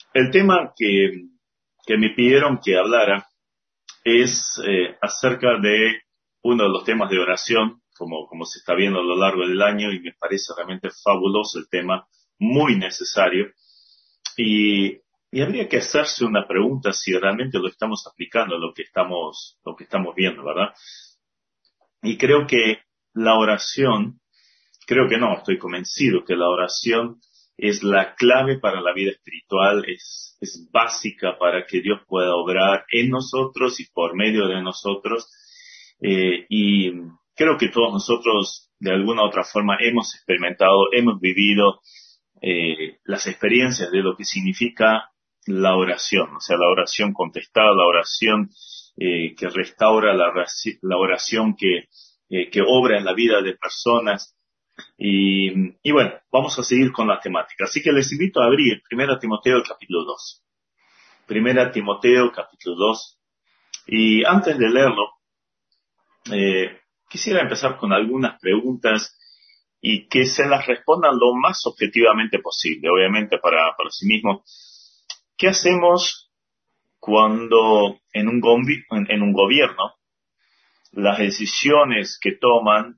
El tema que me pidieron que hablara es acerca de uno de los temas de oración, como se está viendo a lo largo del año, y me parece realmente fabuloso el tema, muy necesario. Y, y habría que hacerse una pregunta si realmente lo estamos aplicando a lo que estamos viendo, ¿verdad? Y creo que la oración, creo que no, estoy convencido que la oración es la clave para la vida espiritual, es básica para que Dios pueda obrar en nosotros y por medio de nosotros. Y creo que todos nosotros, de alguna u otra forma, hemos experimentado, hemos vivido las experiencias de lo que significa la oración, o sea, la oración contestada, la oración que restaura, la oración que obra en la vida de personas. Y bueno, vamos a seguir con la temática. Así que les invito a abrir 1 Timoteo capítulo 2. 1 Timoteo capítulo 2. Y antes de leerlo, quisiera empezar con algunas preguntas y que se las respondan lo más objetivamente posible, obviamente para sí mismo. ¿Qué hacemos cuando en un gobierno las decisiones que toman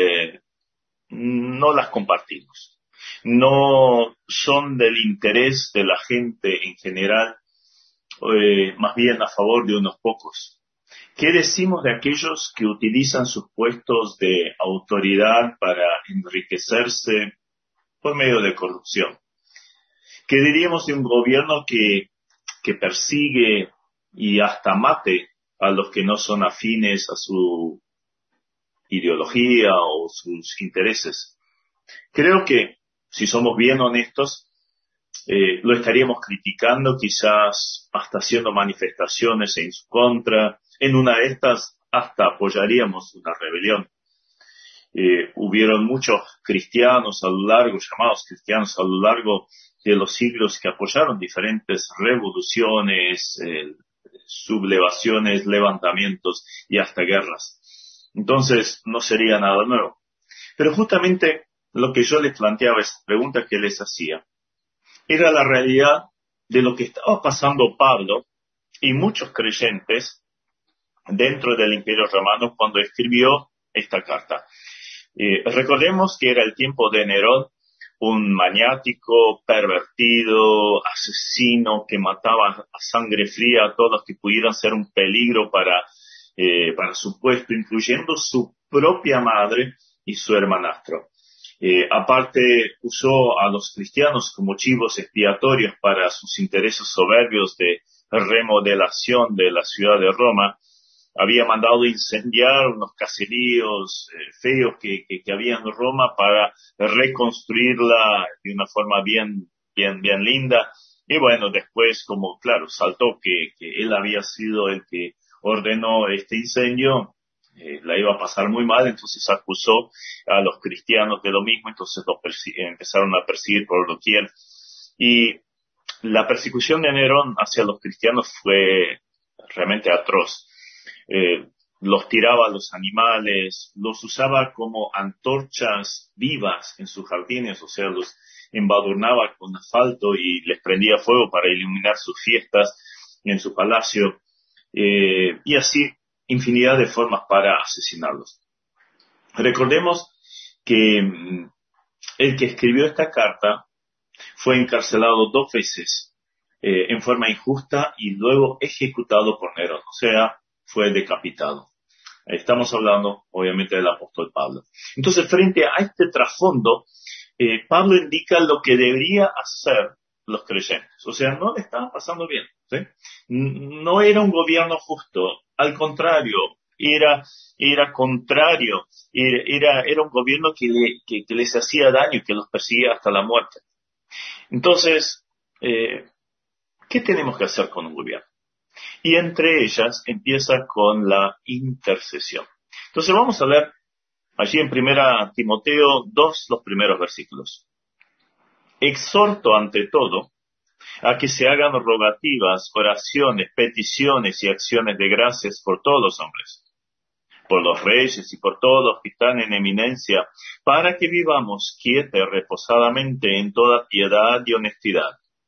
no las compartimos? No son del interés de la gente en general, más bien a favor de unos pocos. ¿Qué decimos de aquellos que utilizan sus puestos de autoridad para enriquecerse por medio de corrupción? ¿Qué diríamos de un gobierno que persigue y hasta mate a los que no son afines a su ideología o sus intereses? Creo que, si somos bien honestos, lo estaríamos criticando, quizás hasta haciendo manifestaciones en su contra. En una de estas hasta apoyaríamos una rebelión. Hubieron muchos cristianos a lo largo, llamados cristianos a lo largo de los siglos, que apoyaron diferentes revoluciones, sublevaciones, levantamientos y hasta guerras. Entonces no sería nada nuevo. Pero justamente lo que yo les planteaba, esa pregunta que les hacía, era la realidad de lo que estaba pasando Pablo y muchos creyentes dentro del Imperio Romano cuando escribió esta carta. Recordemos que era el tiempo de Nerón, un maniático, pervertido, asesino que mataba a sangre fría a todos que pudieran ser un peligro para su puesto, incluyendo su propia madre y su hermanastro. Aparte, usó a los cristianos como chivos expiatorios para sus intereses soberbios de remodelación de la ciudad de Roma. Había mandado incendiar unos caseríos feos que había en Roma para reconstruirla de una forma bien, bien, bien linda. Y bueno, después, como claro, saltó que él había sido el que ordenó este incendio, la iba a pasar muy mal, entonces acusó a los cristianos de lo mismo, entonces empezaron a perseguir por doquier. Y la persecución de Nerón hacia los cristianos fue realmente atroz. Los tiraba a los animales, los usaba como antorchas vivas en sus jardines, o sea, los embadurnaba con asfalto y les prendía fuego para iluminar sus fiestas en su palacio, y así infinidad de formas para asesinarlos. Recordemos que el que escribió esta carta fue encarcelado 2 veces en forma injusta y luego ejecutado por Nerón, o sea, fue decapitado. Estamos hablando, obviamente, del apóstol Pablo. Entonces, frente a este trasfondo, Pablo indica lo que debería hacer los creyentes. O sea, no le estaban pasando bien, ¿sí? No era un gobierno justo, al contrario, era contrario, era un gobierno que les hacía daño y que los perseguía hasta la muerte. Entonces, ¿qué tenemos que hacer con un gobierno? Y entre ellas empieza con la intercesión. Entonces vamos a leer allí en 1 Timoteo 2 los primeros versículos. Exhorto ante todo a que se hagan rogativas, oraciones, peticiones y acciones de gracias por todos los hombres, por los reyes y por todos los que están en eminencia, para que vivamos quieta y reposadamente en toda piedad y honestidad.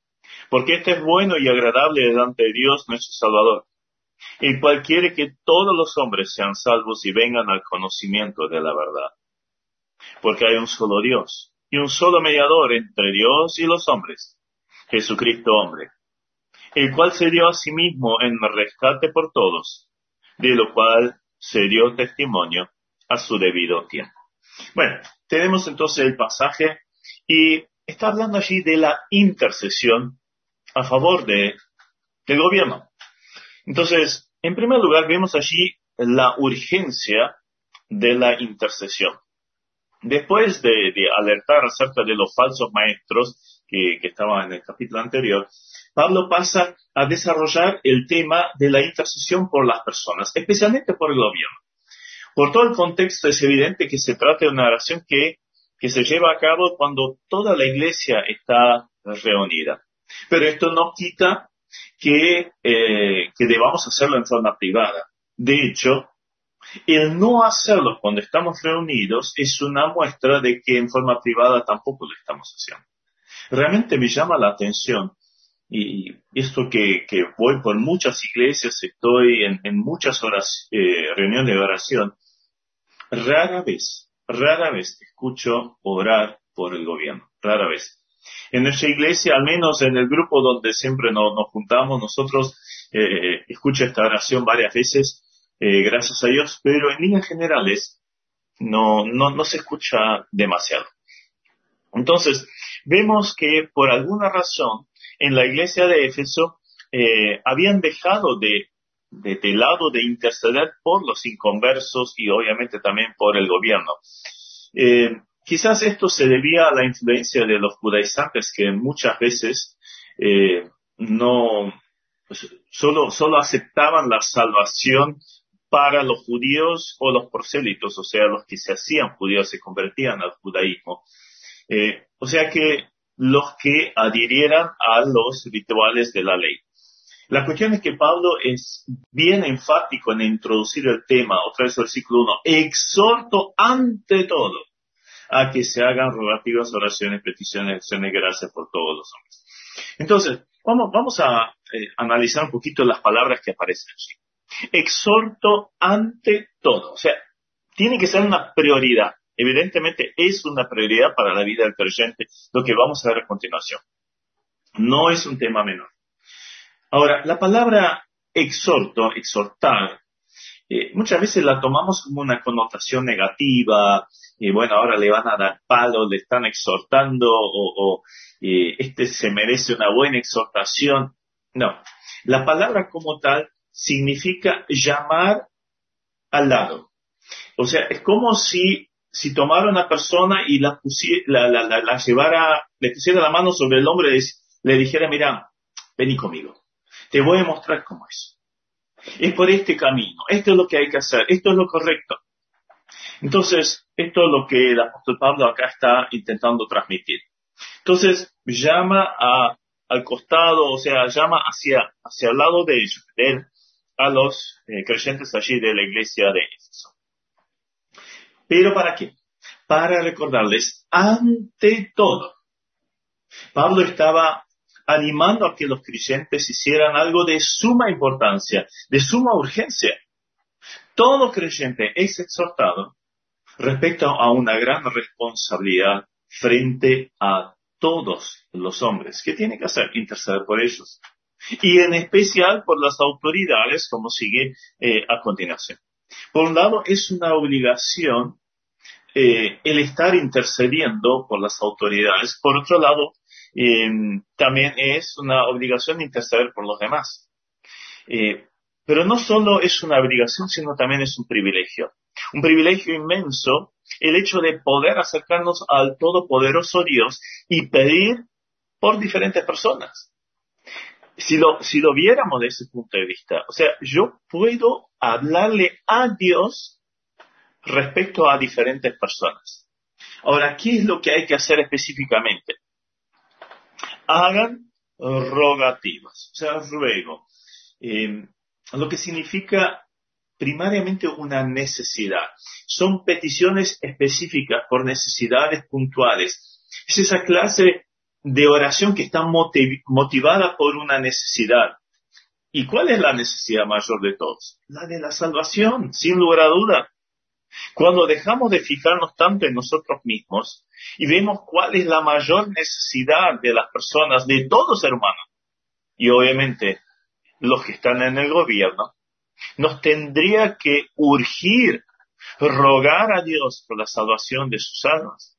porque este es bueno y agradable delante de Dios nuestro Salvador, el cual quiere que todos los hombres sean salvos y vengan al conocimiento de la verdad. Porque hay un solo Dios y un solo mediador entre Dios y los hombres, Jesucristo hombre, el cual se dio a sí mismo en rescate por todos, de lo cual se dio testimonio a su debido tiempo. Bueno, tenemos entonces el pasaje y está hablando allí de la intercesión a favor del gobierno. Entonces, en primer lugar, vemos allí la urgencia de la intercesión. Después de alertar acerca de los falsos maestros que estaban en el capítulo anterior, Pablo pasa a desarrollar el tema de la intercesión por las personas, especialmente por el gobierno. Por todo el contexto es evidente que se trata de una oración que se lleva a cabo cuando toda la iglesia está reunida. Pero esto no quita que debamos hacerlo en forma privada. De hecho, el no hacerlo cuando estamos reunidos es una muestra de que en forma privada tampoco lo estamos haciendo. Realmente me llama la atención, y esto que voy por muchas iglesias, estoy en muchas horas, reuniones de oración, rara vez escucho orar por el gobierno, rara vez. En nuestra iglesia, al menos en el grupo donde siempre nos juntamos, nosotros escucho esta oración varias veces, gracias a Dios, pero en líneas generales no se escucha demasiado. Entonces, vemos que por alguna razón en la iglesia de Éfeso habían dejado de lado de interceder por los inconversos y obviamente también por el gobierno. Quizás esto se debía a la influencia de los judaizantes que muchas veces solo aceptaban la salvación para los judíos o los prosélitos, o sea, los que se hacían judíos se convertían al judaísmo. O sea que los que adhirieran a los rituales de la ley. La cuestión es que Pablo es bien enfático en introducir el tema, otra vez versículo 1, exhorto ante todo a que se hagan rogativas, oraciones, peticiones, acciones de gracias por todos los hombres. Entonces, vamos a analizar un poquito las palabras que aparecen allí. Exhorto ante todo, o sea, tiene que ser una prioridad. Evidentemente es una prioridad para la vida del creyente, lo que vamos a ver a continuación. No es un tema menor. Ahora, la palabra exhorto, exhortar, muchas veces la tomamos como una connotación negativa, bueno, ahora le van a dar palo, le están exhortando, este se merece una buena exhortación. No, la palabra como tal significa llamar al lado. O sea, es como si tomara una persona y la llevara, le pusiera la mano sobre el hombro y le dijera, mira, vení conmigo, te voy a mostrar cómo es. Es por este camino, esto es lo que hay que hacer, esto es lo correcto. Entonces, esto es lo que el apóstol Pablo acá está intentando transmitir. Entonces, llama al costado, o sea, llama hacia el lado de él, a los creyentes allí de la iglesia de Éfeso. ¿Pero para qué? Para recordarles, ante todo, Pablo estaba animando a que los creyentes hicieran algo de suma importancia, de suma urgencia. Todo creyente es exhortado respecto a una gran responsabilidad frente a todos los hombres. ¿Qué tiene que hacer? Interceder por ellos. Y en especial por las autoridades, como sigue a continuación. Por un lado, es una obligación el estar intercediendo por las autoridades. Por otro lado, también es una obligación interceder por los demás. Pero no solo es una obligación, sino también es un privilegio. Un privilegio inmenso el hecho de poder acercarnos al todopoderoso Dios y pedir por diferentes personas. Si lo viéramos desde ese punto de vista, o sea, yo puedo hablarle a Dios respecto a diferentes personas. Ahora, ¿qué es lo que hay que hacer específicamente? Hagan rogativas, o sea, ruego. Lo que significa primariamente una necesidad. Son peticiones específicas por necesidades puntuales. Es esa clase de oración que está motivada por una necesidad. ¿Y cuál es la necesidad mayor de todos? La de la salvación, sin lugar a duda. Cuando dejamos de fijarnos tanto en nosotros mismos y vemos cuál es la mayor necesidad de las personas, de todo ser humano, y obviamente los que están en el gobierno, nos tendría que urgir rogar a Dios por la salvación de sus almas.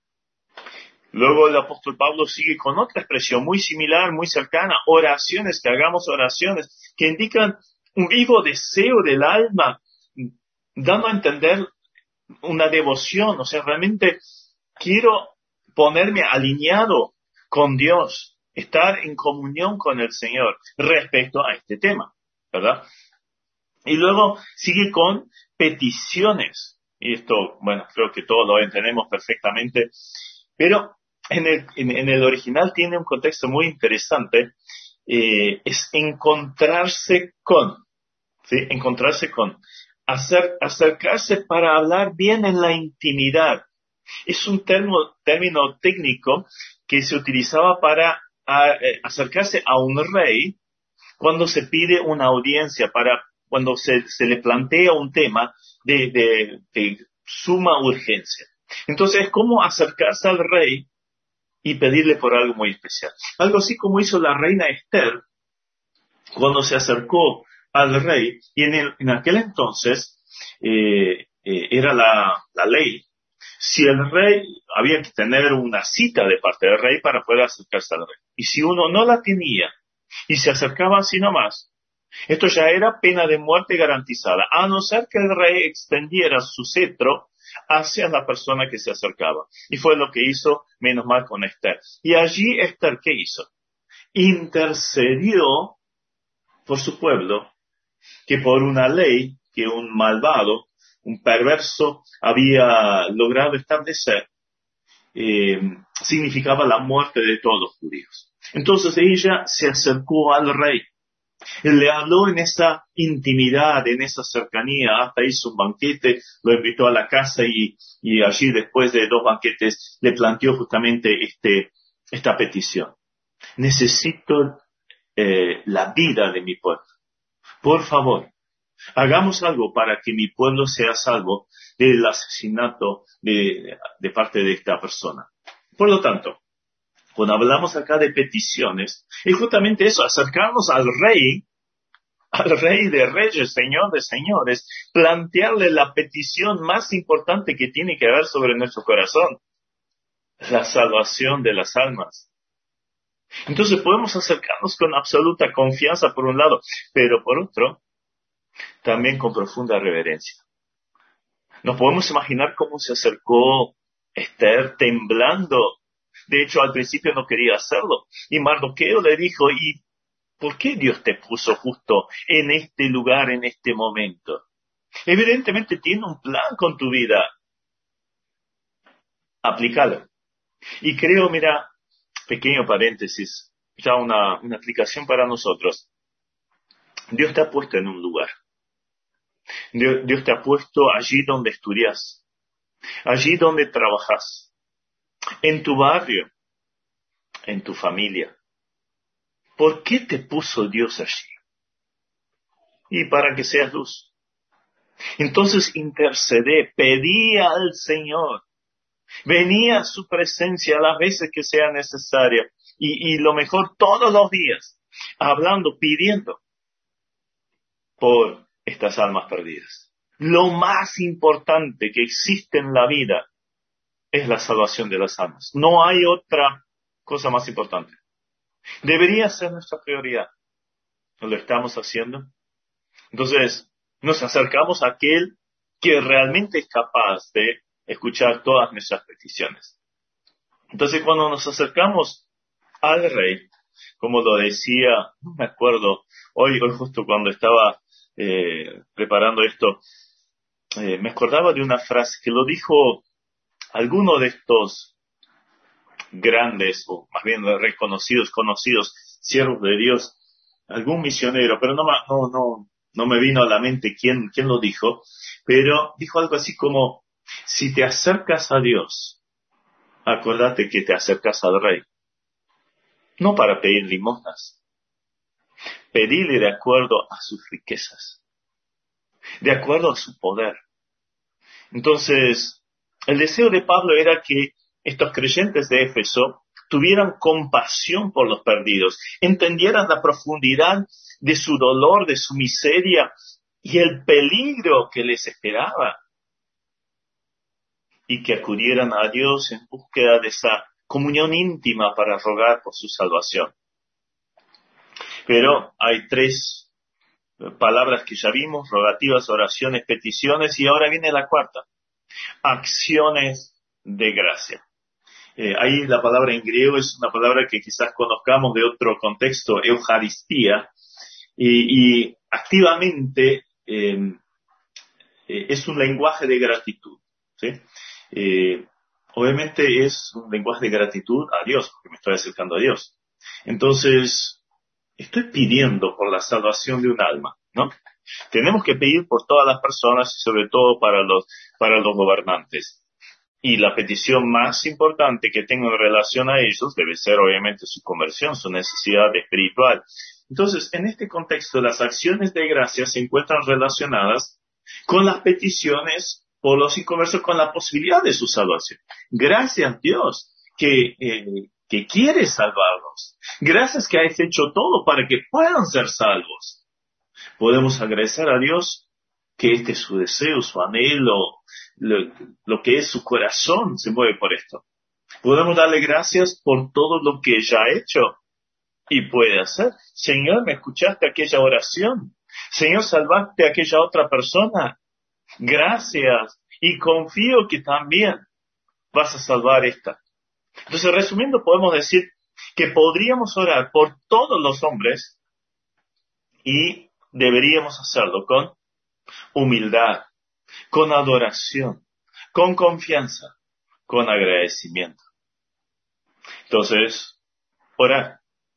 Luego el apóstol Pablo sigue con otra expresión muy similar, muy cercana, oraciones, que hagamos oraciones que indican un vivo deseo del alma, dando a entender una devoción, o sea, realmente quiero ponerme alineado con Dios, estar en comunión con el Señor respecto a este tema, ¿verdad? Y luego sigue con peticiones. Y esto, bueno, creo que todos lo entendemos perfectamente. Pero en el original tiene un contexto muy interesante. Es encontrarse con. ¿Sí? Encontrarse con. Acercarse para hablar bien en la intimidad. Es un término técnico que se utilizaba para acercarse a un rey cuando se pide una audiencia, cuando se le plantea un tema de suma urgencia. Entonces, ¿cómo acercarse al rey y pedirle por algo muy especial? Algo así como hizo la reina Esther cuando se acercó al rey, y en aquel entonces era la ley. Si el rey, había que tener una cita de parte del rey para poder acercarse al rey. Y si uno no la tenía y se acercaba así nomás, esto ya era pena de muerte garantizada, a no ser que el rey extendiera su cetro hacia la persona que se acercaba. Y fue lo que hizo, menos mal, con Esther. Y allí Esther, ¿qué hizo? Intercedió por su pueblo, que por una ley que un malvado, un perverso, había logrado establecer, significaba la muerte de todos los judíos. Entonces ella se acercó al rey. Él le habló en esa intimidad, en esa cercanía, hasta hizo un banquete, lo invitó a la casa y allí después de 2 banquetes le planteó justamente esta petición. Necesito la vida de mi pueblo. Por favor, hagamos algo para que mi pueblo sea salvo del asesinato de parte de esta persona. Por lo tanto, cuando hablamos acá de peticiones, es justamente eso, acercarnos al rey de reyes, señor de señores, plantearle la petición más importante que tiene que haber sobre nuestro corazón, la salvación de las almas. Entonces podemos acercarnos con absoluta confianza por un lado, pero por otro, también con profunda reverencia. Nos podemos imaginar cómo se acercó Esther temblando. De hecho, al principio no quería hacerlo. Y Mardoqueo le dijo, ¿y por qué Dios te puso justo en este lugar, en este momento? Evidentemente tiene un plan con tu vida. Aplícalo. Y creo, mira, pequeño paréntesis, ya una aplicación para nosotros. Dios te ha puesto en un lugar. Dios te ha puesto allí donde estudias, allí donde trabajas, en tu barrio, en tu familia. ¿Por qué te puso Dios allí? Y para que seas luz. Entonces intercedé, pedí al Señor, venía a su presencia las veces que sea necesaria, y lo mejor todos los días, hablando, pidiendo por estas almas perdidas. Lo más importante que existe en la vida es la salvación de las almas. No hay otra cosa más importante. Debería ser nuestra prioridad. ¿No lo estamos haciendo? Entonces, nos acercamos a aquel que realmente es capaz de escuchar todas nuestras peticiones. Entonces, cuando nos acercamos al rey, como lo decía, no me acuerdo, hoy justo cuando estaba preparando esto, me acordaba de una frase que lo dijo alguno de estos grandes, o más bien conocidos siervos de Dios, algún misionero, pero no me vino a la mente quién lo dijo, pero dijo algo así como, si te acercas a Dios, acuérdate que te acercas al Rey. no para pedir limosnas, pedirle de acuerdo a sus riquezas, de acuerdo a su poder. Entonces, el deseo de Pablo era que estos creyentes de Éfeso tuvieran compasión por los perdidos, entendieran la profundidad de su dolor, de su miseria y el peligro que les esperaba, y que acudieran a Dios en búsqueda de esa comunión íntima para rogar por su salvación. Pero hay tres palabras que ya vimos: rogativas, oraciones, peticiones, y ahora viene la cuarta: acciones de gracia. Ahí la palabra en griego es una palabra que quizás conozcamos de otro contexto, Eucaristía, y activamente es un lenguaje de gratitud, ¿sí? Obviamente es un lenguaje de gratitud a Dios, porque me estoy acercando a Dios. Entonces, estoy pidiendo por la salvación de un alma, ¿no? Tenemos que pedir por todas las personas y sobre todo para los gobernantes. Y la petición más importante que tengo en relación a ellos debe ser obviamente su conversión, su necesidad espiritual. Entonces, en este contexto, las acciones de gracia se encuentran relacionadas con las peticiones por los inconversos, con la posibilidad de su salvación. Gracias, Dios, que quiere salvarlos. Gracias que has hecho todo para que puedan ser salvos. Podemos agradecer a Dios que este es su deseo, su anhelo, lo que es su corazón se mueve por esto. Podemos darle gracias por todo lo que ella ha hecho y puede hacer. Señor, me escuchaste aquella oración. Señor, salvaste a aquella otra persona. Gracias. Y confío que también vas a salvar esta. Entonces, resumiendo, podemos decir que podríamos orar por todos los hombres y deberíamos hacerlo con humildad, con adoración, con confianza, con agradecimiento. Entonces, orar.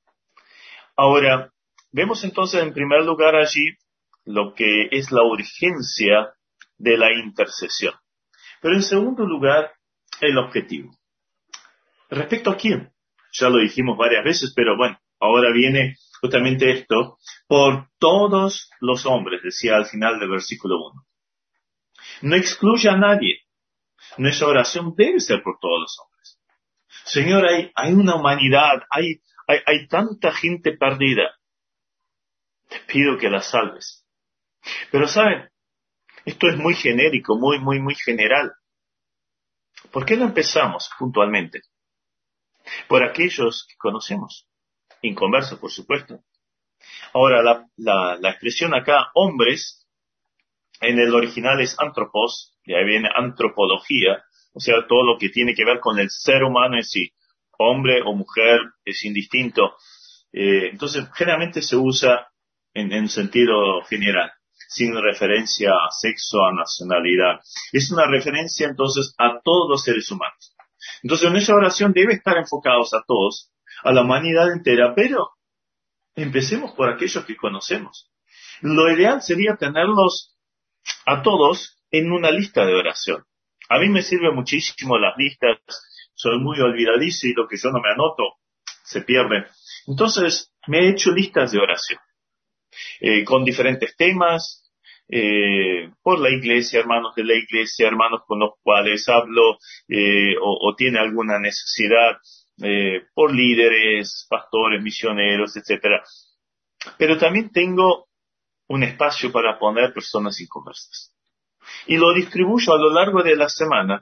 Ahora, vemos entonces en primer lugar allí lo que es la urgencia de la intercesión. Pero en segundo lugar, el objetivo. ¿Respecto a quién? Ya lo dijimos varias veces, pero bueno, ahora viene justamente esto: por todos los hombres, decía al final del versículo 1. No excluye a nadie. Nuestra oración debe ser por todos los hombres. Señor, hay una humanidad, hay tanta gente perdida. Te pido que la salves. Pero saben, esto es muy genérico, muy general. ¿Por qué no empezamos puntualmente por aquellos que conocemos? Inconversos, por supuesto. Ahora, la expresión acá, hombres, en el original es antropos, de ahí viene antropología, o sea, todo lo que tiene que ver con el ser humano en sí. Hombre o mujer es indistinto. Entonces, generalmente se usa en sentido general, sin referencia a sexo, a nacionalidad. Es una referencia entonces a todos los seres humanos. Entonces, nuestra oración debe estar enfocados a todos, a la humanidad entera, pero empecemos por aquellos que conocemos. Lo ideal sería tenerlos a todos en una lista de oración. A mí me sirven muchísimo las listas, soy muy olvidadizo y lo que yo no me anoto se pierde. Entonces, me he hecho listas de oración, con diferentes temas, por la iglesia, hermanos de la iglesia, hermanos con los cuales hablo, o tiene alguna necesidad, por líderes, pastores, misioneros, etcétera. Pero también tengo un espacio para poner personas inconversas. Y lo distribuyo a lo largo de la semana.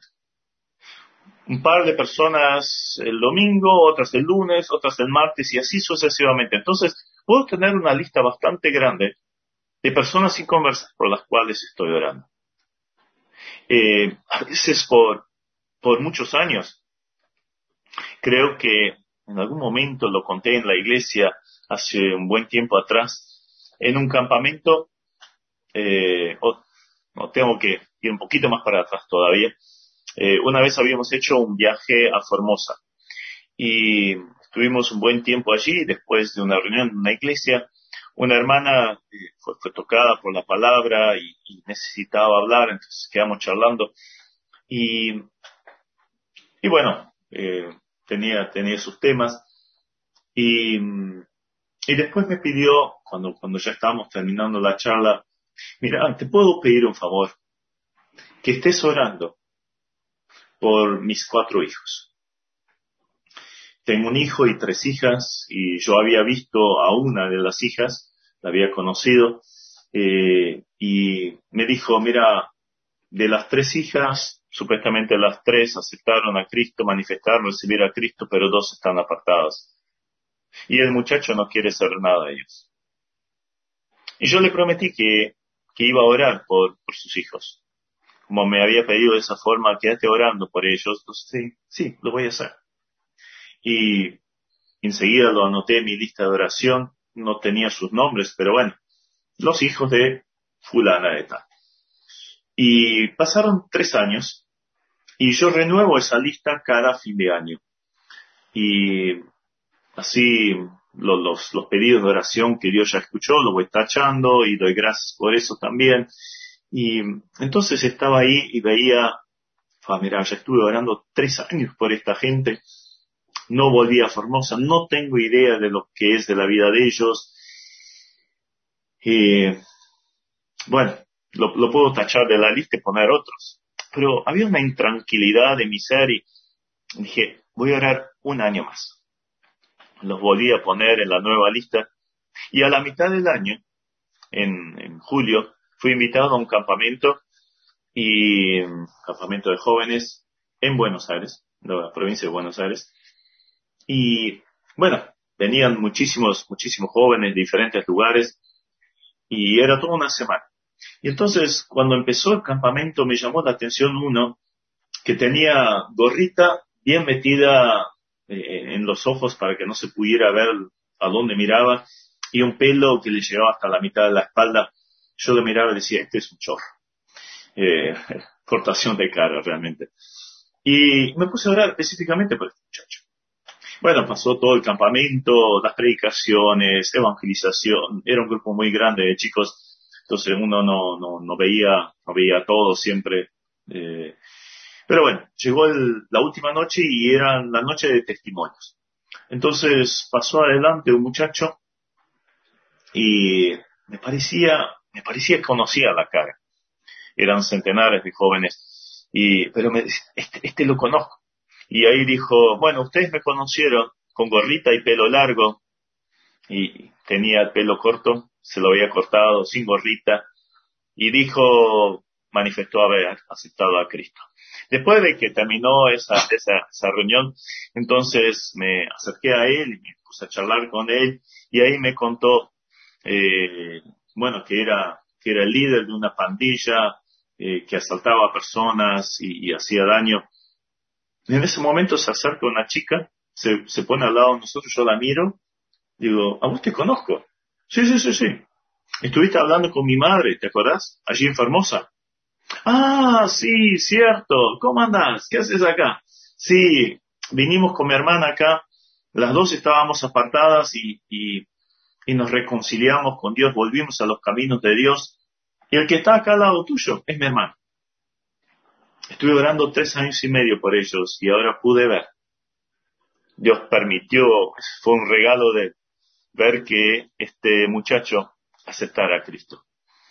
Un par de personas el domingo, otras el lunes, otras el martes y así sucesivamente. Entonces, puedo tener una lista bastante grande de personas inconversas por las cuales estoy orando. A veces por muchos años. Creo que en algún momento lo conté en la iglesia hace un buen tiempo atrás, en un campamento, no tengo que ir un poquito más para atrás todavía. Una vez habíamos hecho un viaje a Formosa y estuvimos un buen tiempo allí. Después de una reunión en una iglesia, una hermana fue tocada por la palabra y necesitaba hablar, entonces quedamos charlando y bueno, tenía sus temas, Y, y después me pidió, cuando ya estábamos terminando la charla, mira, te puedo pedir un favor, que estés orando por mis 4 hijos. Tengo un hijo y 3 hijas, y yo había visto a una de las hijas, la había conocido, y me dijo, mira, de las 3 hijas, supuestamente las 3 aceptaron a Cristo, manifestaron recibir a Cristo, pero 2 están apartadas. Y el muchacho no quiere saber nada de ellos. Y yo le prometí que iba a orar por sus hijos. Como me había pedido de esa forma, quédate orando por ellos. Entonces, sí, lo voy a hacer. Y enseguida lo anoté en mi lista de oración. No tenía sus nombres, pero bueno, los hijos de fulana de tal. Y pasaron 3 años y yo renuevo esa lista cada fin de año. Y así los pedidos de oración que Dios ya escuchó, los voy tachando y doy gracias por eso también. Y entonces estaba ahí y veía, mira, ya estuve orando 3 años por esta gente, no volví a Formosa, no tengo idea de lo que es de la vida de ellos. Y bueno, lo puedo tachar de la lista y poner otros. Pero había una intranquilidad de mi ser y dije, voy a orar un año más. Los volví a poner en la nueva lista y a la mitad del año, en julio, fui invitado a un campamento campamento de jóvenes en Buenos Aires, de la provincia de Buenos Aires. Y bueno, venían muchísimos jóvenes de diferentes lugares y era toda una semana. Y entonces, cuando empezó el campamento, me llamó la atención uno que tenía gorrita bien metida en los ojos para que no se pudiera ver a dónde miraba, y un pelo que le llegaba hasta la mitad de la espalda. Yo lo miraba y decía, este es un chorro. Eh, cortación de cara, realmente. Y me puse a orar específicamente por este muchacho. Bueno, pasó todo el campamento, las predicaciones, evangelización. Era un grupo muy grande de chicos, entonces uno no veía todo siempre. Pero bueno, llegó la última noche y era la noche de testimonios. Entonces pasó adelante un muchacho y me parecía que conocía la cara. Eran centenares de jóvenes, pero me dice, este lo conozco. Y ahí dijo, bueno, ustedes me conocieron con gorrita y pelo largo, y tenía el pelo corto, se lo había cortado sin gorrita, y manifestó haber aceptado a Cristo. Después de que terminó esa reunión, entonces me acerqué a él y me puse a charlar con él, y ahí me contó, bueno, que era el líder de una pandilla, que asaltaba a personas y hacía daño. Y en ese momento se acerca una chica, se pone al lado de nosotros, yo la miro, digo, ¿a vos te conozco? Sí. Estuviste hablando con mi madre, ¿te acordás? Allí en Formosa. Ah, sí, cierto. ¿Cómo andás? ¿Qué haces acá? Sí, vinimos con mi hermana acá. Las dos estábamos apartadas y nos reconciliamos con Dios, volvimos a los caminos de Dios. Y el que está acá al lado tuyo es mi hermano. Estuve orando 3 años y medio por ellos y ahora pude ver. Dios permitió, fue un regalo de ver que este muchacho aceptara a Cristo.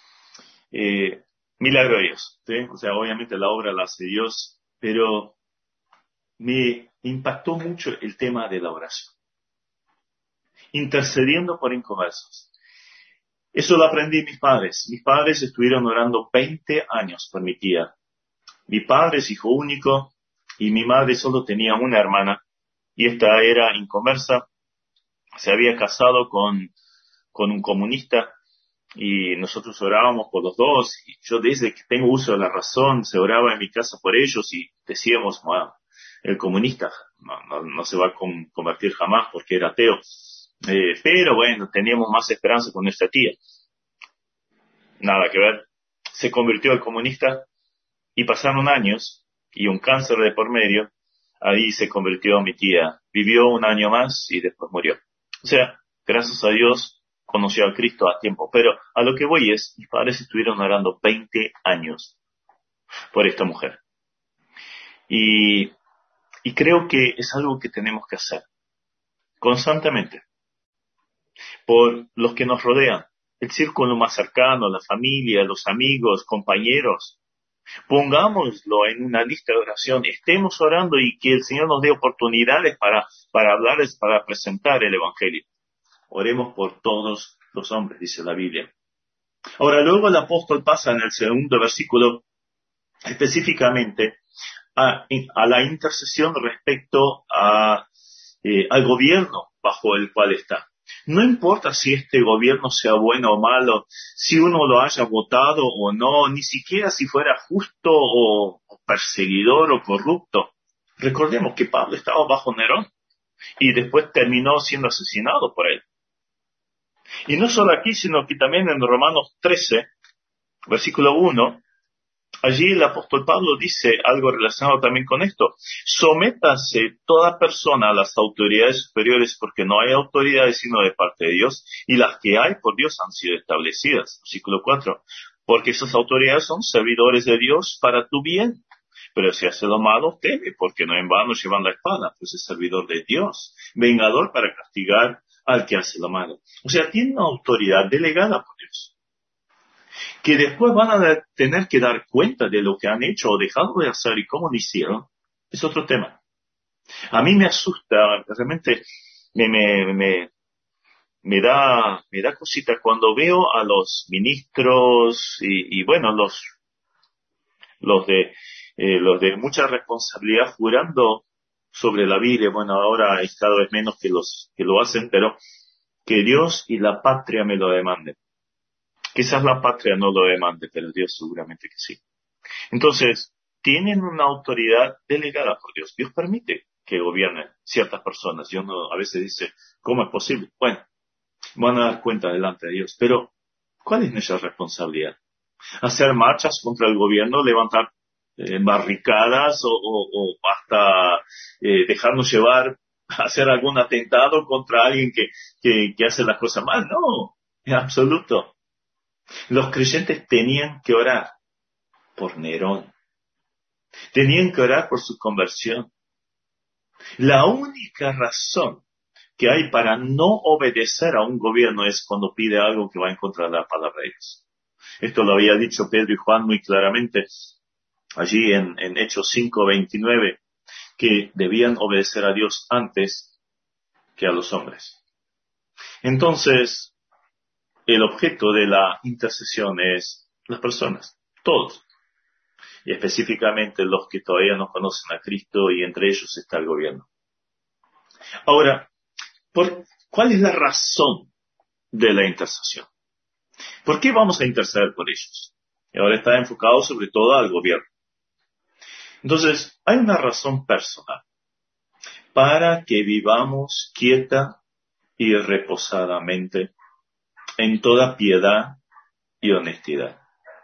Milagro de Dios, ¿sí? O sea, obviamente la obra la hace Dios, pero me impactó mucho el tema de la oración. Intercediendo por inconversos. Eso lo aprendí mis padres. Mis padres estuvieron orando 20 años por mi tía. Mi padre es hijo único y mi madre solo tenía una hermana y esta era inconversa. Se había casado con un comunista y nosotros orábamos por los dos. Y yo desde que tengo uso de la razón se oraba en mi casa por ellos y decíamos, bueno, el comunista no se va a convertir jamás porque era ateo. Pero bueno, teníamos más esperanza con nuestra tía. Nada que ver. Se convirtió el comunista y pasaron años y un cáncer de por medio. Ahí se convirtió mi tía. Vivió un año más y después murió. O sea, gracias a Dios conoció a Cristo a tiempo. Pero a lo que voy es, mis padres estuvieron orando 20 años por esta mujer. Y creo que es algo que tenemos que hacer. constantemente por los que nos rodean, el círculo más cercano, la familia, los amigos, compañeros. Pongámoslo en una lista de oración, estemos orando y que el Señor nos dé oportunidades para hablarles, para presentar el Evangelio. Oremos por todos los hombres, dice la Biblia. Ahora, luego el apóstol pasa en el segundo versículo específicamente a la intercesión respecto al gobierno bajo el cual está. No importa si este gobierno sea bueno o malo, si uno lo haya votado o no, ni siquiera si fuera justo o perseguidor o corrupto. Recordemos que Pablo estaba bajo Nerón y después terminó siendo asesinado por él. Y no solo aquí, sino que también en Romanos 13, versículo 1, allí el apóstol Pablo dice algo relacionado también con esto. Sométase toda persona a las autoridades superiores, porque no hay autoridades sino de parte de Dios, y las que hay por Dios han sido establecidas. Versículo 4. Porque esas autoridades son servidores de Dios para tu bien. Pero si hace lo malo, teme, porque no en vano llevan la espada, pues es servidor de Dios, vengador para castigar al que hace lo malo. O sea, tiene una autoridad delegada por Dios, que después van a tener que dar cuenta de lo que han hecho o dejado de hacer y cómo lo hicieron, es otro tema. A mí me asusta, realmente me da cosita cuando veo a los ministros y bueno, los de mucha responsabilidad jurando sobre la Biblia. Bueno, ahora es cada vez menos que lo hacen, pero que Dios y la patria me lo demanden. Quizás la patria no lo demande, pero Dios seguramente que sí. Entonces, tienen una autoridad delegada por Dios. Dios permite que gobiernen ciertas personas. Y uno a veces dice, ¿cómo es posible? Bueno, van a dar cuenta delante de Dios. Pero, ¿cuál es nuestra responsabilidad? Hacer marchas contra el gobierno, levantar barricadas o hasta dejarnos llevar a hacer algún atentado contra alguien que hace las cosas mal. No, en absoluto. Los creyentes tenían que orar por Nerón. Tenían que orar por su conversión. La única razón que hay para no obedecer a un gobierno es cuando pide algo que va en contra de la palabra de Dios. Esto lo había dicho Pedro y Juan muy claramente allí en Hechos 5:29, que debían obedecer a Dios antes que a los hombres. Entonces, el objeto de la intercesión es las personas, todos, y específicamente los que todavía no conocen a Cristo, y entre ellos está el gobierno. Ahora, ¿cuál es la razón de la intercesión? ¿Por qué vamos a interceder por ellos? Y ahora está enfocado sobre todo al gobierno. Entonces, hay una razón personal para que vivamos quieta y reposadamente en toda piedad y honestidad.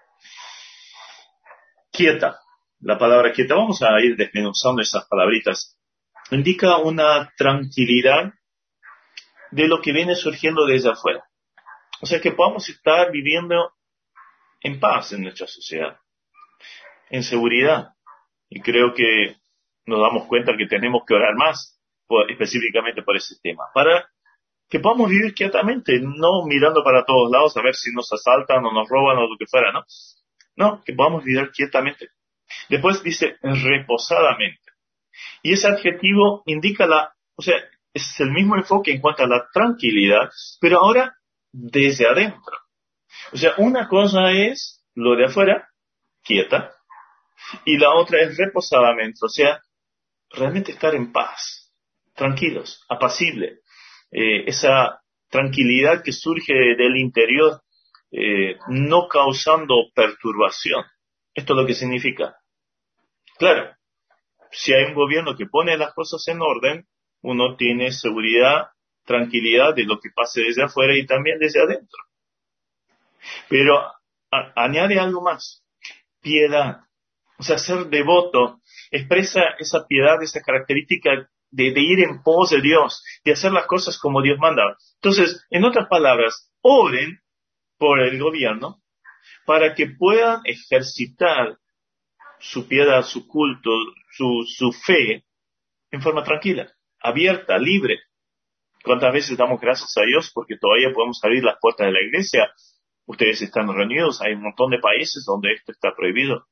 Quieta, la palabra quieta, vamos a ir desmenuzando esas palabritas, indica una tranquilidad de lo que viene surgiendo desde afuera. O sea, que podamos estar viviendo en paz en nuestra sociedad, en seguridad. Y creo que nos damos cuenta que tenemos que orar más, específicamente por ese tema, para que podamos vivir quietamente, no mirando para todos lados a ver si nos asaltan o nos roban o lo que fuera, ¿no? No, que podamos vivir quietamente. Después dice reposadamente. Y ese adjetivo indica o sea, es el mismo enfoque en cuanto a la tranquilidad, pero ahora desde adentro. O sea, una cosa es lo de afuera, quieta, y la otra es reposadamente, o sea, realmente estar en paz, tranquilos, apacible. Esa tranquilidad que surge del interior, no causando perturbación. Esto es lo que significa. Claro, si hay un gobierno que pone las cosas en orden, uno tiene seguridad, tranquilidad de lo que pase desde afuera y también desde adentro. Pero añade algo más, piedad. O sea, ser devoto expresa esa piedad, esa característica de ir en pos de Dios, de hacer las cosas como Dios manda. Entonces, en otras palabras, oren por el gobierno para que puedan ejercitar su piedad, su culto, su fe en forma tranquila, abierta, libre. ¿Cuántas veces damos gracias a Dios porque todavía podemos abrir las puertas de la iglesia? Ustedes están reunidos, hay un montón de países donde esto está prohibido.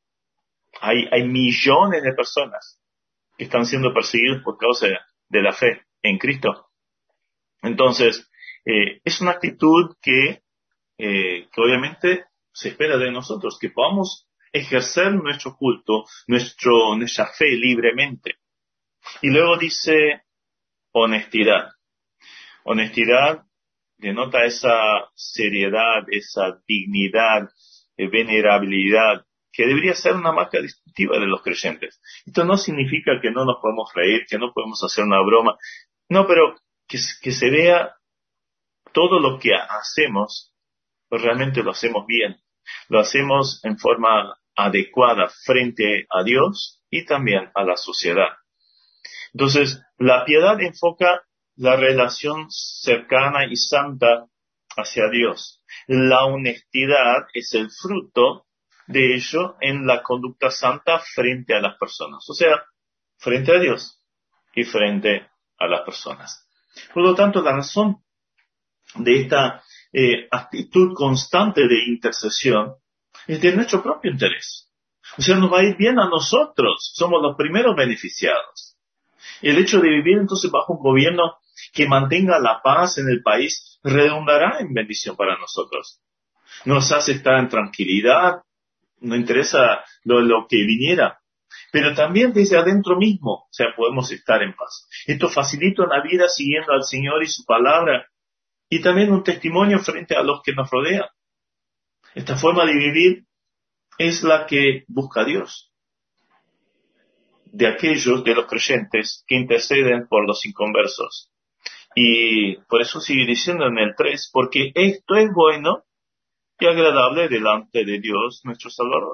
Hay millones de personas que están siendo perseguidos por causa de la fe en Cristo. Entonces, es una actitud que obviamente se espera de nosotros, que podamos ejercer nuestro culto, nuestra fe libremente. Y luego dice honestidad. Honestidad denota esa seriedad, esa dignidad, venerabilidad, que debería ser una marca distintiva de los creyentes. Esto no significa que no nos podemos reír, que no podemos hacer una broma. No, pero que se vea todo lo que hacemos, pues realmente lo hacemos bien. Lo hacemos en forma adecuada frente a Dios y también a la sociedad. Entonces, la piedad enfoca la relación cercana y santa hacia Dios. La honestidad es el fruto de ello en la conducta santa frente a las personas. O sea, frente a Dios y frente a las personas. Por lo tanto, la razón de esta actitud constante de intercesión es de nuestro propio interés. O sea, nos va a ir bien a nosotros. Somos los primeros beneficiados. El hecho de vivir entonces bajo un gobierno que mantenga la paz en el país redundará en bendición para nosotros. Nos hace estar en tranquilidad, no interesa lo que viniera, pero también desde adentro mismo, o sea, podemos estar en paz. Esto facilita una vida siguiendo al Señor y su palabra, y también un testimonio frente a los que nos rodean. Esta forma de vivir es la que busca Dios, de aquellos, de los creyentes, que interceden por los inconversos. Y por eso sigue diciendo en el 3, porque esto es bueno y agradable delante de Dios, nuestro Salvador.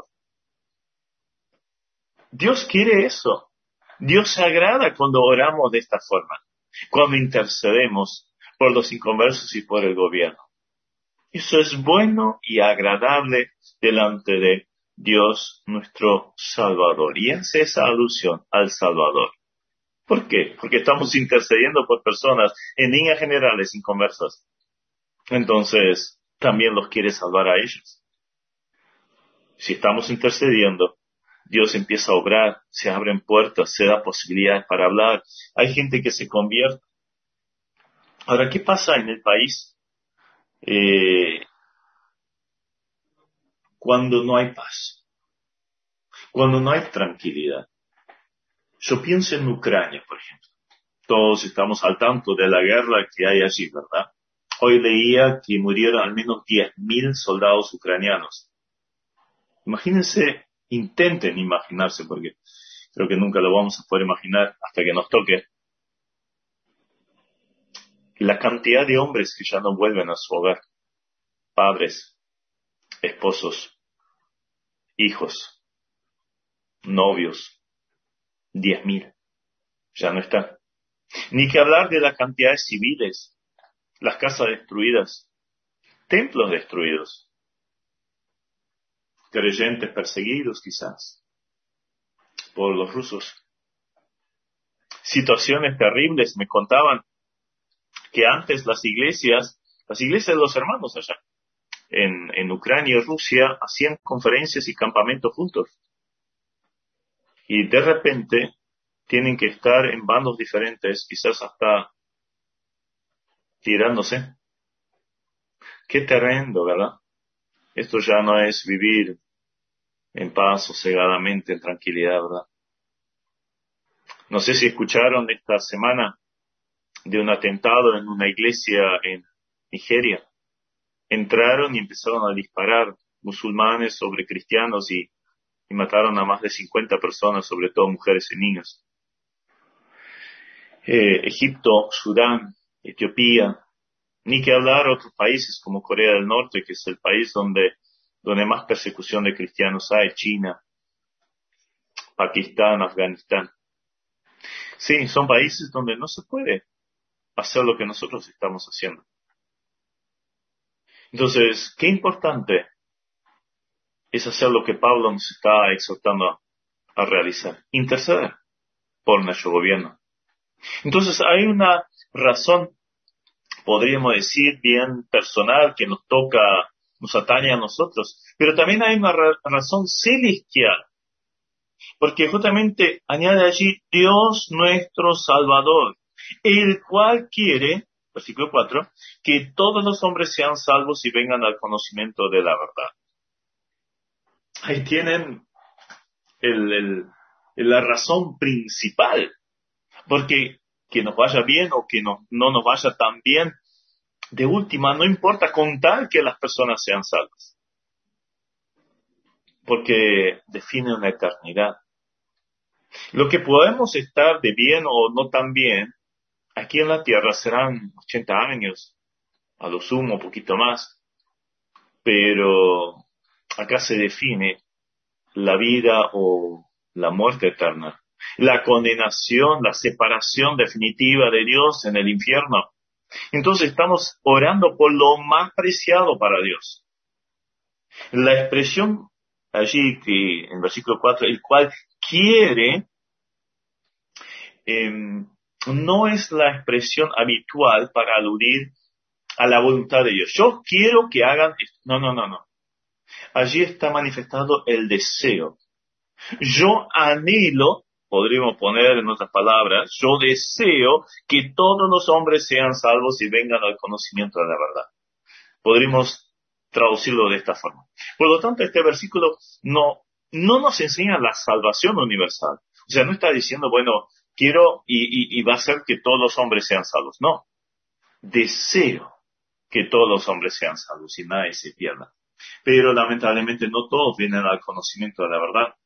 Dios quiere eso. Dios se agrada cuando oramos de esta forma, cuando intercedemos por los inconversos y por el gobierno. Eso es bueno y agradable delante de Dios, nuestro Salvador. Y hace esa alusión al Salvador. ¿Por qué? Porque estamos intercediendo por personas, en líneas generales, inconversas. Entonces, también los quiere salvar a ellos. Si estamos intercediendo, Dios empieza a obrar, se abren puertas, se da posibilidades para hablar. Hay gente que se convierte. Ahora, ¿qué pasa en el país cuando no hay paz? Cuando no hay tranquilidad. Yo pienso en Ucrania, por ejemplo. Todos estamos al tanto de la guerra que hay allí, ¿verdad? Hoy leía que murieron al menos 10.000 soldados ucranianos. Imagínense, intenten imaginarse, porque creo que nunca lo vamos a poder imaginar hasta que nos toque, la cantidad de hombres que ya no vuelven a su hogar. Padres, esposos, hijos, novios, 10.000. Ya no están. Ni que hablar de la cantidad de civiles, las casas destruidas, templos destruidos, creyentes perseguidos quizás por los rusos. Situaciones terribles. Me contaban que antes las iglesias de los hermanos allá, en Ucrania y Rusia, hacían conferencias y campamentos juntos. Y de repente tienen que estar en bandos diferentes, quizás hasta tirándose. Qué tremendo, ¿verdad? Esto ya no es vivir en paz, sosegadamente, en tranquilidad, ¿verdad? No sé si escucharon esta semana de un atentado en una iglesia en Nigeria. Entraron y empezaron a disparar musulmanes sobre cristianos y mataron a más de 50 personas, sobre todo mujeres y niños. Egipto, Sudán, Etiopía, ni que hablar otros países como Corea del Norte, que es el país donde más persecución de cristianos hay, China, Pakistán, Afganistán. Sí, son países donde no se puede hacer lo que nosotros estamos haciendo. Entonces, qué importante es hacer lo que Pablo nos está exhortando a realizar, interceder por nuestro gobierno. Entonces hay una razón, podríamos decir, bien personal que nos toca, nos atañe a nosotros, pero también hay una razón celestial, porque justamente añade allí Dios nuestro Salvador, el cual quiere, versículo 4, que todos los hombres sean salvos y vengan al conocimiento de la verdad. Ahí tienen la razón principal, porque que nos vaya bien o que no nos vaya tan bien, de última, no importa, con tal que las personas sean salvas, porque define una eternidad. Lo que podemos estar de bien o no tan bien, aquí en la tierra serán 80 años, a lo sumo, un poquito más, pero acá se define la vida o la muerte eterna, la condenación, la separación definitiva de Dios en el infierno. Entonces estamos orando por lo más preciado para Dios. La expresión allí que en versículo 4, el cual quiere, no es la expresión habitual para aludir a la voluntad de Dios. Yo quiero que hagan esto. No. Allí está manifestado el deseo. Yo anhelo, podríamos poner en otras palabras, yo deseo que todos los hombres sean salvos y vengan al conocimiento de la verdad. Podríamos traducirlo de esta forma. Por lo tanto, este versículo no nos enseña la salvación universal. O sea, no está diciendo, bueno, quiero y va a ser que todos los hombres sean salvos. No, deseo que todos los hombres sean salvos y nadie se pierda. Pero lamentablemente no todos vienen al conocimiento de la verdad.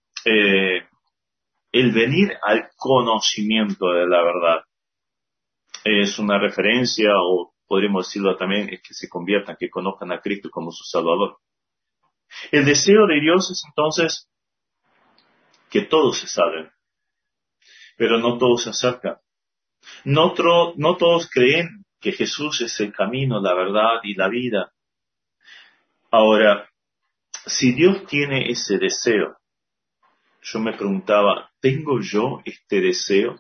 El venir al conocimiento de la verdad es una referencia, o podríamos decirlo también, es que se conviertan, que conozcan a Cristo como su Salvador. El deseo de Dios es entonces que todos se salven, pero no todos se acercan. No todos creen que Jesús es el camino, la verdad y la vida. Ahora, si Dios tiene ese deseo, yo me preguntaba, ¿tengo yo este deseo?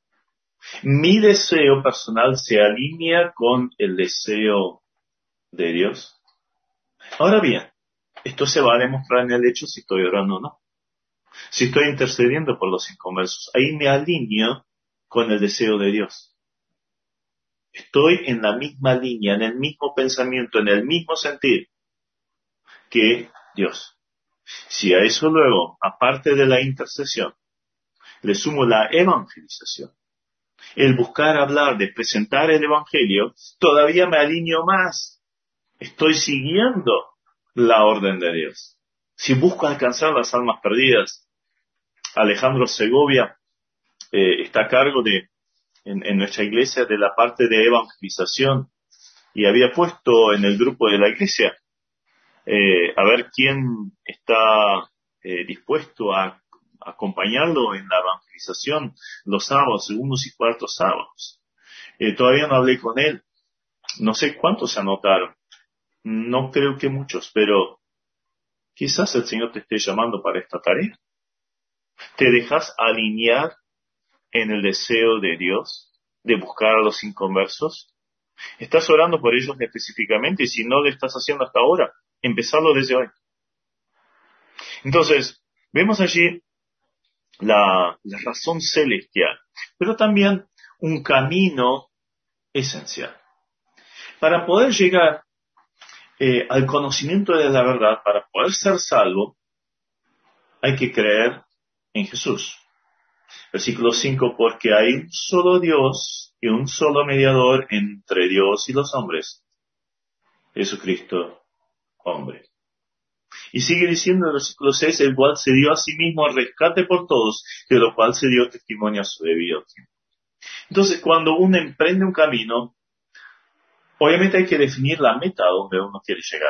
¿Mi deseo personal se alinea con el deseo de Dios? Ahora bien, esto se va a demostrar en el hecho si estoy orando o no. Si estoy intercediendo por los inconversos, ahí me alineo con el deseo de Dios. Estoy en la misma línea, en el mismo pensamiento, en el mismo sentir que Dios. Si a eso luego, aparte de la intercesión, le sumo la evangelización, el buscar hablar, de presentar el evangelio, todavía me alineo más. Estoy siguiendo la orden de Dios. Si busco alcanzar las almas perdidas, Alejandro Segovia está a cargo en nuestra iglesia de la parte de evangelización y había puesto en el grupo de la iglesia a ver quién está dispuesto a acompañarlo en la evangelización los sábados, segundos y cuartos sábados. Todavía no hablé con él. No sé cuántos se anotaron. No creo que muchos, pero quizás el Señor te esté llamando para esta tarea. ¿Te dejas alinear en el deseo de Dios de buscar a los inconversos? ¿Estás orando por ellos específicamente? Y si no lo estás haciendo hasta ahora, empezarlo desde hoy. Entonces, vemos allí la razón celestial, pero también un camino esencial. Para poder llegar al conocimiento de la verdad, para poder ser salvo, hay que creer en Jesús. Versículo 5, porque hay un solo Dios y un solo mediador entre Dios y los hombres, Jesucristo, hombre. Y sigue diciendo en el versículo 6, el cual se dio a sí mismo al rescate por todos, de lo cual se dio testimonio a su debido tiempo. Entonces, cuando uno emprende un camino, obviamente hay que definir la meta a donde uno quiere llegar.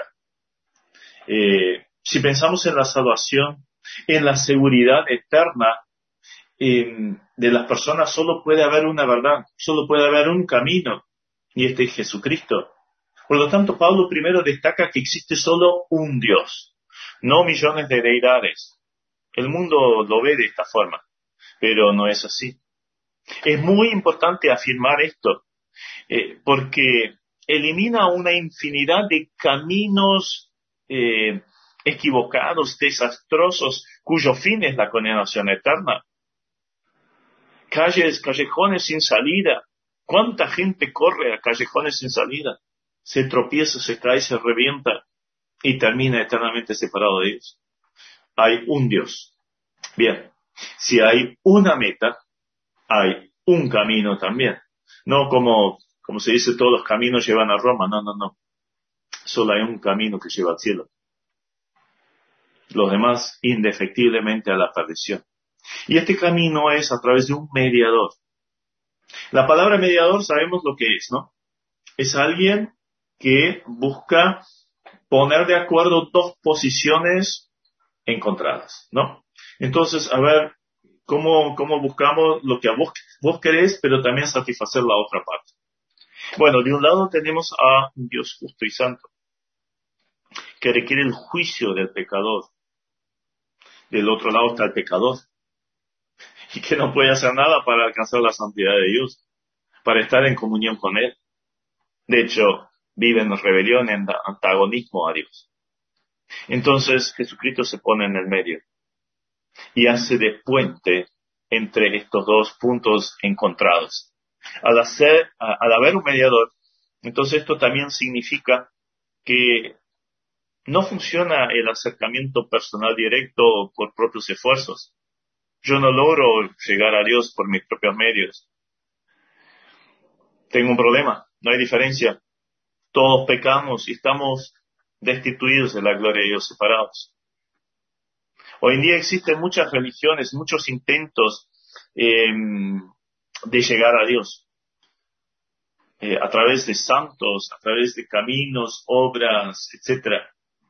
Si pensamos en la salvación, en la seguridad eterna de las personas, solo puede haber una verdad, solo puede haber un camino, y este es Jesucristo. Por lo tanto, Pablo primero destaca que existe solo un Dios, no millones de deidades. El mundo lo ve de esta forma, pero no es así. Es muy importante afirmar esto, porque elimina una infinidad de caminos equivocados, desastrosos, cuyo fin es la condenación eterna. Callejones sin salida. ¿Cuánta gente corre a callejones sin salida? Se tropieza, se cae, se revienta y termina eternamente separado de Dios. Hay un Dios. Bien, si hay una meta, hay un camino también. No como se dice, todos los caminos llevan a Roma. No. Solo hay un camino que lleva al cielo. Los demás, indefectiblemente, a la perdición. Y este camino es a través de un mediador. La palabra mediador sabemos lo que es, ¿no? Es alguien que busca poner de acuerdo dos posiciones encontradas, ¿no? Entonces, a ver, ¿cómo buscamos lo que a vos querés, pero también satisfacer la otra parte? Bueno, de un lado tenemos a un Dios justo y santo, que requiere el juicio del pecador. Del otro lado está el pecador, y que no puede hacer nada para alcanzar la santidad de Dios, para estar en comunión con Él. De hecho, vive en rebelión, en antagonismo a Dios. Entonces, Jesucristo se pone en el medio y hace de puente entre estos dos puntos encontrados. Al haber un mediador, entonces esto también significa que no funciona el acercamiento personal directo por propios esfuerzos. Yo no logro llegar a Dios por mis propios medios. Tengo un problema, no hay diferencia. Todos pecamos y estamos destituidos de la gloria de Dios, separados. Hoy en día existen muchas religiones, muchos intentos de llegar a Dios. A través de santos, a través de caminos, obras, etc.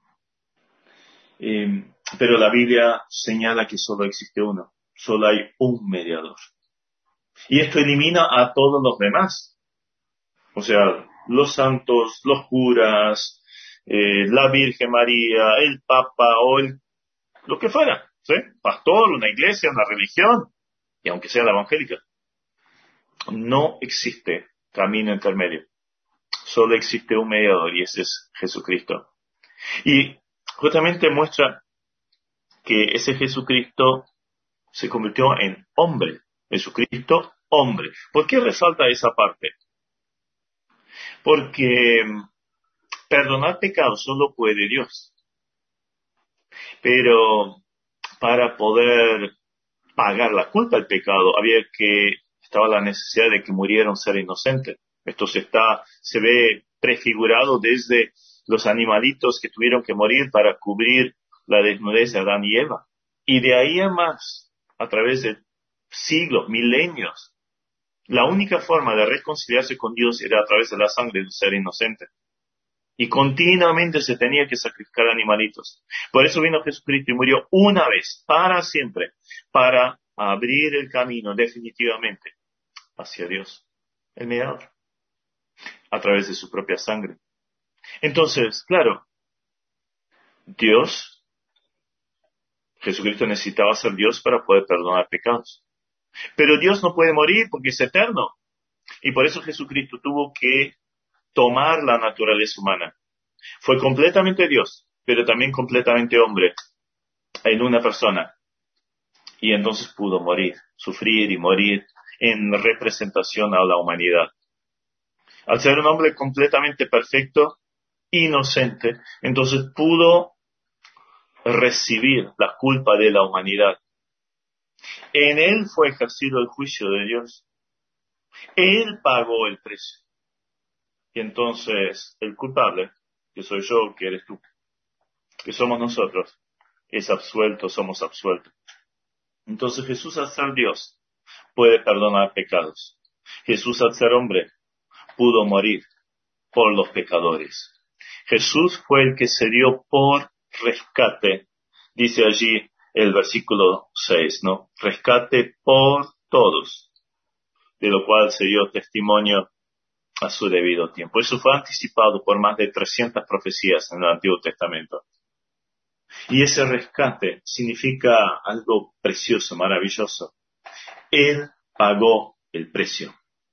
Pero la Biblia señala que solo existe uno, solo hay un mediador. Y esto elimina a todos los demás. O sea, los santos, los curas, la Virgen María, el Papa o lo que fuera, ¿sí? Pastor, una iglesia, una religión, y aunque sea la evangélica. No existe camino intermedio. Solo existe un mediador y ese es Jesucristo. Y justamente muestra que ese Jesucristo se convirtió en hombre. Jesucristo, hombre. ¿Por qué resalta esa parte? Porque perdonar pecados solo puede Dios. Pero para poder pagar la culpa del pecado estaba la necesidad de que muriera un ser inocente. Esto se ve prefigurado desde los animalitos que tuvieron que morir para cubrir la desnudez de Adán y Eva. Y de ahí en más, a través de siglos, milenios, la única forma de reconciliarse con Dios era a través de la sangre de un ser inocente. Y continuamente se tenía que sacrificar animalitos. Por eso vino Jesucristo y murió una vez, para siempre, para abrir el camino definitivamente hacia Dios, el mediador, a través de su propia sangre. Entonces, claro, Jesucristo necesitaba ser Dios para poder perdonar pecados. Pero Dios no puede morir porque es eterno. Y por eso Jesucristo tuvo que tomar la naturaleza humana. Fue completamente Dios, pero también completamente hombre en una persona. Y entonces pudo morir, sufrir y morir en representación a la humanidad. Al ser un hombre completamente perfecto, inocente, entonces pudo recibir la culpa de la humanidad. En él fue ejercido el juicio de Dios. Él pagó el precio. Y entonces el culpable, que soy yo, que eres tú, que somos nosotros, es absuelto, somos absueltos. Entonces Jesús, al ser Dios, puede perdonar pecados. Jesús, al ser hombre, pudo morir por los pecadores. Jesús fue el que se dio por rescate, dice allí el versículo 6, ¿no? Rescate por todos, de lo cual se dio testimonio a su debido tiempo. Eso fue anticipado por más de 300 profecías en el Antiguo Testamento. Y ese rescate significa algo precioso, maravilloso. Él pagó el precio.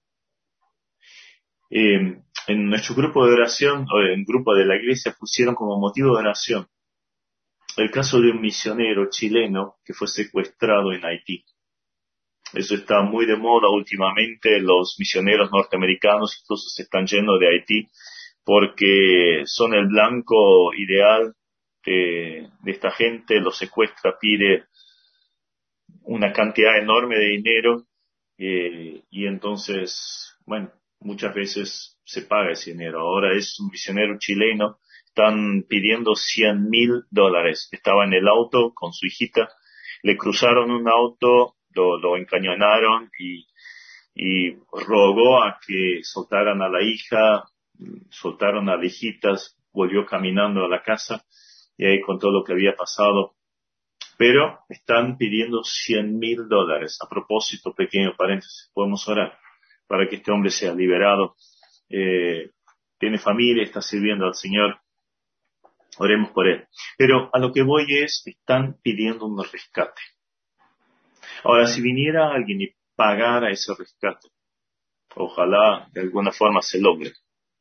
En nuestro grupo de oración, o en el grupo de la iglesia, pusieron como motivo de oración el caso de un misionero chileno que fue secuestrado en Haití. Eso está muy de moda últimamente. Los misioneros norteamericanos incluso se están yendo de Haití porque son el blanco ideal de esta gente. Los secuestra, pide una cantidad enorme de dinero y entonces, bueno, muchas veces se paga ese dinero. Ahora es un misionero chileno, están pidiendo $100,000. Estaba en el auto con su hijita, le cruzaron un auto, lo encañonaron y rogó a que soltaran a la hija, soltaron a la hijita, volvió caminando a la casa y ahí contó lo que había pasado. Pero están pidiendo $100,000. A propósito, pequeño paréntesis, podemos orar para que este hombre sea liberado. Tiene familia, está sirviendo al Señor. Oremos por él. Pero a lo que voy están pidiendo un rescate. Ahora, si viniera alguien y pagara ese rescate, ojalá de alguna forma se logre,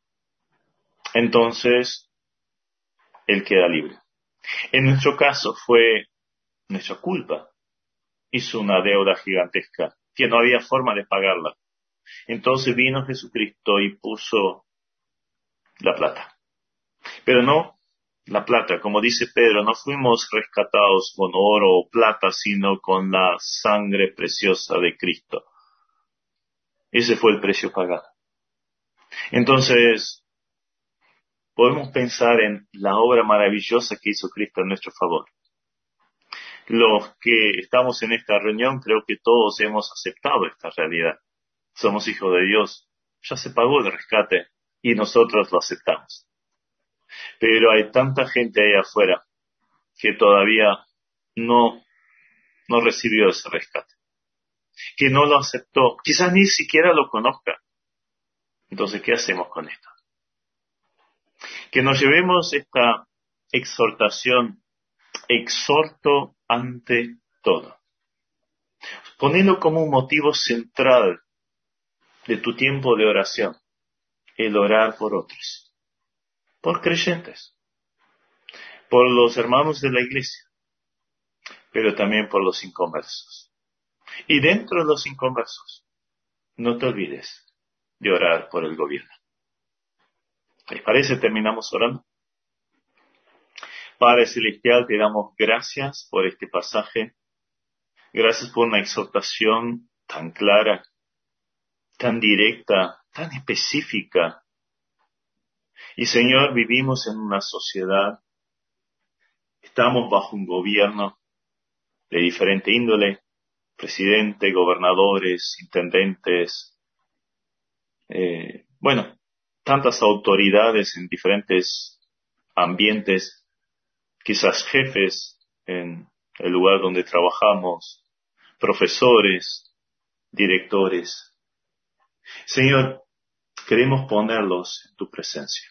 entonces él queda libre. En nuestro caso fue nuestra culpa. Hizo una deuda gigantesca que no había forma de pagarla. Entonces vino Jesucristo y puso la plata. Pero no la plata, como dice Pedro, no fuimos rescatados con oro o plata, sino con la sangre preciosa de Cristo. Ese fue el precio pagado. Entonces, podemos pensar en la obra maravillosa que hizo Cristo en nuestro favor. Los que estamos en esta reunión, creo que todos hemos aceptado esta realidad. Somos hijos de Dios. Ya se pagó el rescate y nosotros lo aceptamos. Pero hay tanta gente ahí afuera que todavía no recibió ese rescate, que no lo aceptó, quizás ni siquiera lo conozca. Entonces, ¿qué hacemos con esto? Que nos llevemos esta exhortación, exhorto ante todo. Ponelo como un motivo central de tu tiempo de oración, el orar por otros, por creyentes, por los hermanos de la iglesia, pero también por los inconversos. Y dentro de los inconversos, no te olvides de orar por el gobierno. ¿Les parece? Terminamos orando. Padre Celestial, te damos gracias por este pasaje. Gracias por una exhortación tan clara, tan directa, tan específica. Y Señor, vivimos en una sociedad, estamos bajo un gobierno de diferente índole, presidente, gobernadores, intendentes, tantas autoridades en diferentes ambientes, quizás jefes en el lugar donde trabajamos, profesores, directores. Señor, queremos ponerlos en tu presencia.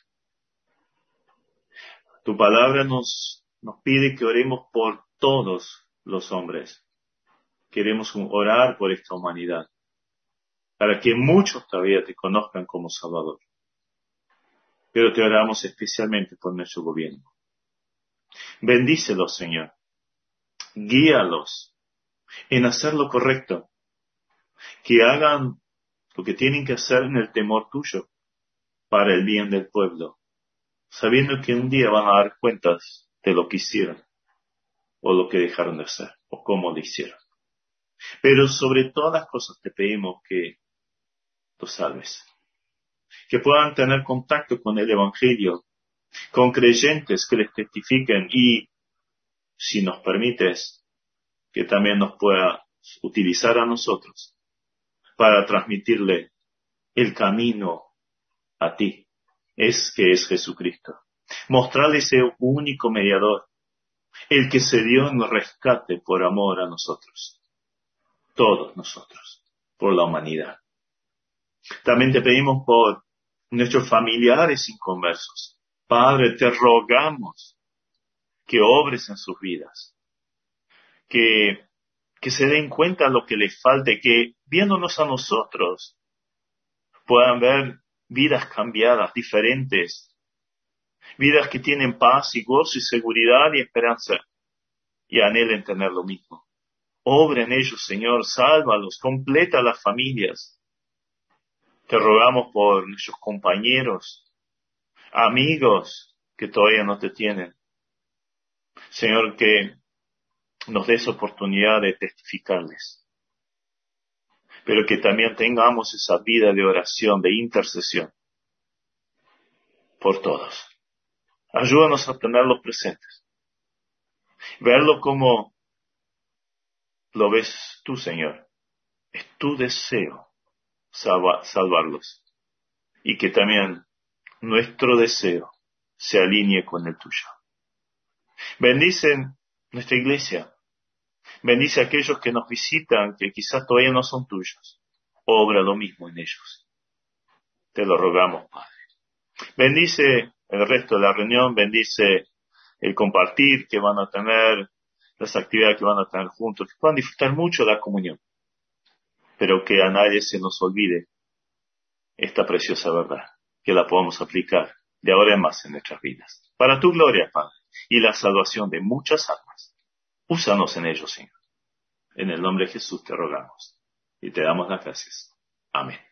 Tu palabra nos pide que oremos por todos los hombres. Queremos orar por esta humanidad, para que muchos todavía te conozcan como Salvador. Pero te oramos especialmente por nuestro gobierno. Bendícelos, Señor. Guíalos en hacer lo correcto. Que hagan lo que tienen que hacer en el temor tuyo, para el bien del pueblo, sabiendo que un día van a dar cuentas de lo que hicieron, o lo que dejaron de hacer, o cómo lo hicieron. Pero sobre todas las cosas te pedimos que los salves, que puedan tener contacto con el Evangelio, con creyentes que les testifiquen y, si nos permites, que también nos pueda utilizar a nosotros para transmitirle el camino a ti, que es Jesucristo. Mostrarle ese único mediador, el que se dio en rescate por amor a nosotros, todos nosotros, por la humanidad. También te pedimos por nuestros familiares inconversos. Padre, te rogamos que obres en sus vidas, que que se den cuenta lo que les falte, que viéndonos a nosotros puedan ver vidas cambiadas, diferentes, vidas que tienen paz y gozo y seguridad y esperanza y anhelen tener lo mismo. Obra en ellos, Señor, sálvalos, completa las familias. Te rogamos por nuestros compañeros, amigos que todavía no te tienen. Señor, que nos des oportunidad de testificarles, pero que también tengamos esa vida de oración, de intercesión por todos. Ayúdanos a tenerlos presentes, verlo como lo ves tú, Señor. Es tu deseo salvarlos y que también nuestro deseo se alinee con el tuyo. Bendice nuestra iglesia. Bendice a aquellos que nos visitan, que quizás todavía no son tuyos. Obra lo mismo en ellos. Te lo rogamos, Padre. Bendice el resto de la reunión, bendice el compartir que van a tener, las actividades que van a tener juntos, que puedan disfrutar mucho de la comunión, pero que a nadie se nos olvide esta preciosa verdad, que la podamos aplicar de ahora en más en nuestras vidas. Para tu gloria, Padre, y la salvación de muchas almas. Úsanos en ellos, Señor. En el nombre de Jesús te rogamos y te damos las gracias. Amén.